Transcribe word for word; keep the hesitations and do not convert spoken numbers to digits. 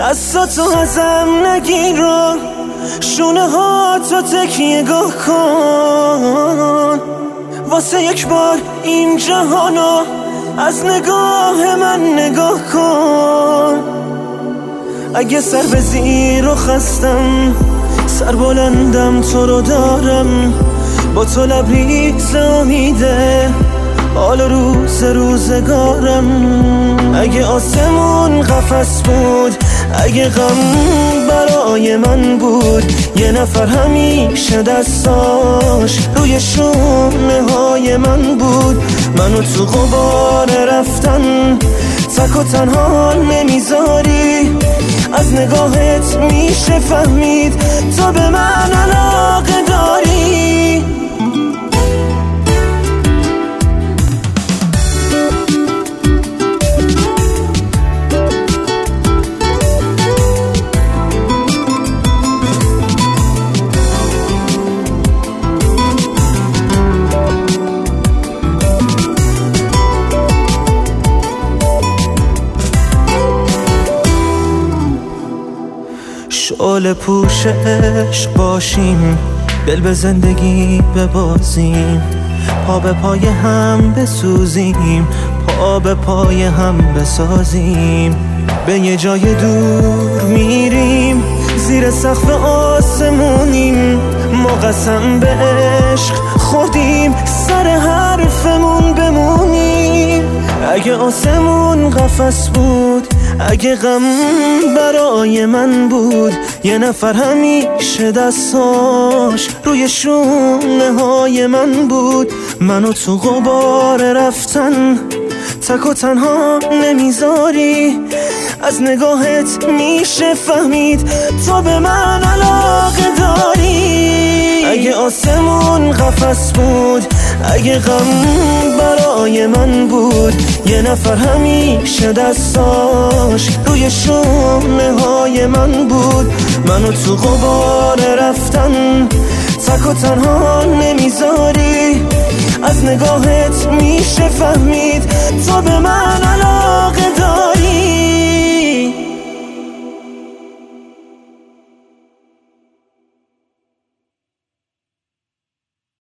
دستاتو ازم نگیر و شونه ها تو تکیه گاه کن، واسه یک بار این جهانو از نگاه من نگاه کن. اگه سر به زیر و خستم، سر بلندم تو رو دارم، با تو لبریز امیده حال روز روزگارم. اگه آسمون قفس بود، اگه غم برای من بود، یه نفر همیشه دستاش روی شونه های من بود. منو تو غبار رفتن تک و تنها نمیذاری، از نگاهت میشه فهمید تو به من علاقه داری. شعله پوش عشق باشیم، دل به زندگی ببازیم، پا به پای هم بسوزیم، پا به پای هم بسازیم. به یه جای دور میریم، زیر سقف آسمونیم، ما قسم به عشق خوردیم، سر حرفمون بمونیم. اگه آسمون قفس بود، اگه غم برای من بود، یه نفر همیشه دستاش روی شونه های من بود. منو تو غبار رفتن تک و تنها نمیذاری، از نگاهت میشه فهمید تو به من علاقه داری. اگه آسمون قفس بود، اگه غم برای من بود، یه نفر همیشه دستاش روی شونه های من بود. منو تو غبار رفتن تک و تنها نمیذاری، از نگاهت میشه فهمید تو به من علاقه